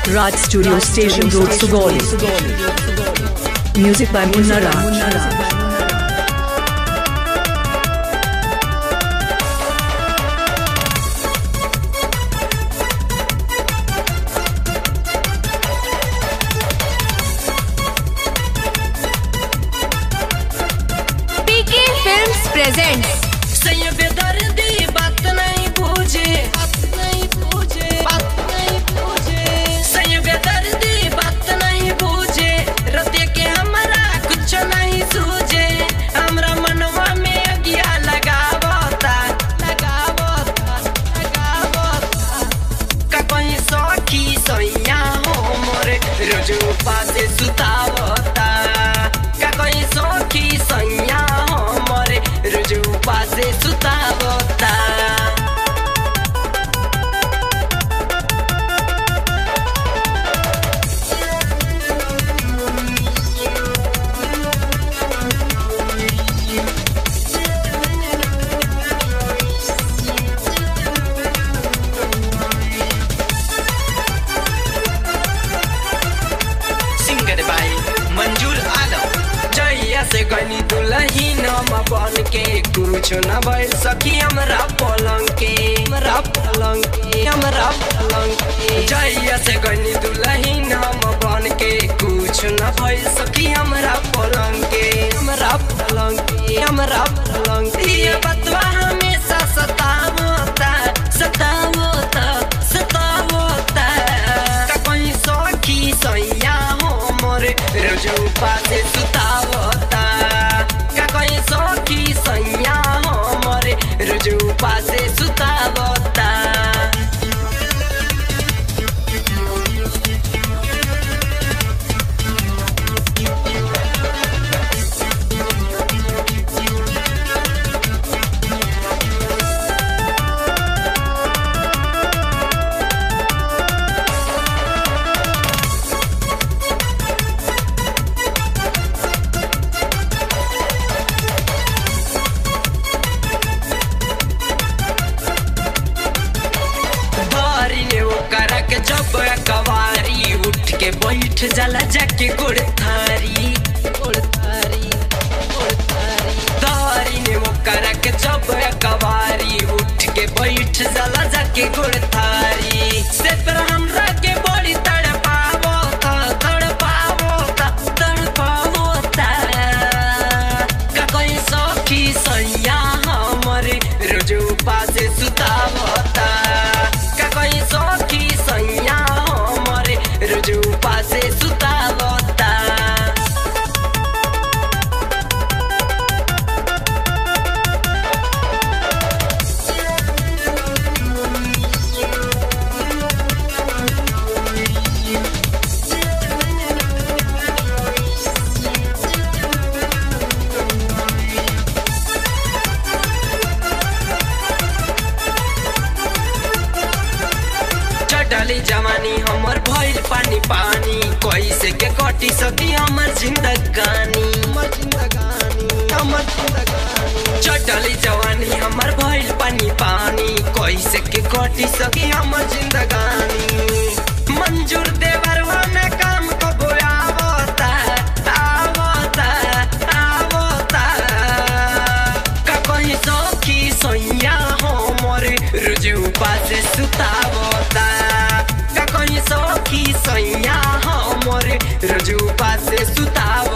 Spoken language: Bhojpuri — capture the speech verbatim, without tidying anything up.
Raj Studio Station Road, Sugauli. Music by Munna Raj. presents बात नहीं पूछे बात नहीं पूछे बात नहीं पूछे सही बेदर्दी बात नहीं पूछे रते के हमरा कुछ नहीं सूझे हमरा मनवा में अगिया लगावता लगावता लगावता का कोई सखी सैया हो मोरे रोज उपास सुतावता का कोई सखी सैया हो मोरे रोज उपास सुतावता से गनी दुलही नम बन के कुछ न भइल सखी हमरा पलंग के हमरा पलंग के हमरा पलंग के जइया से गनी दुलही नम बन के कुछ न भइल सखी हमरा पलंग के हमरा पलंग के हमरा पलंग के ये बतवा हमेशा सतावता सतावता सतावता का कोई सखी सैया हो मोरे रोज उपास सुतावता सखी सैया हो मोरे रोज उपास सुतावता जब कवारी उठ के बैठ जाला जाके गोड़ थारी गोड़ थारी गोड़ थारी दारी ने वो करा के जब कवारी उठ के बैठ जाला जाके गोड़ थारी से पर हमरा के बड़ी तड़पावो ता तड़पावो ता तड़पावो ता का कोई सखी सैया हमरे रोज उपास सुतावता का कोई सखी सैया हमरे रोज उपास सुतावता चढ़ली जवानी हमर भइल पानी पानी कैसे के कटी सकी हमर जिंदगानी हमर जिंदगानी हमर जिंदगानी चढ़ली जवानी हमर भइल पानी पानी कैसे के कटी सकी हमर जिंदगानी मंजूर देवरवा ने काम को बोयावता आवता आवता का कोई सखी सैया हो मोरे रोज उपास सुतावता का कोई सखी सैया हो मोरे रोज उपास सुतावता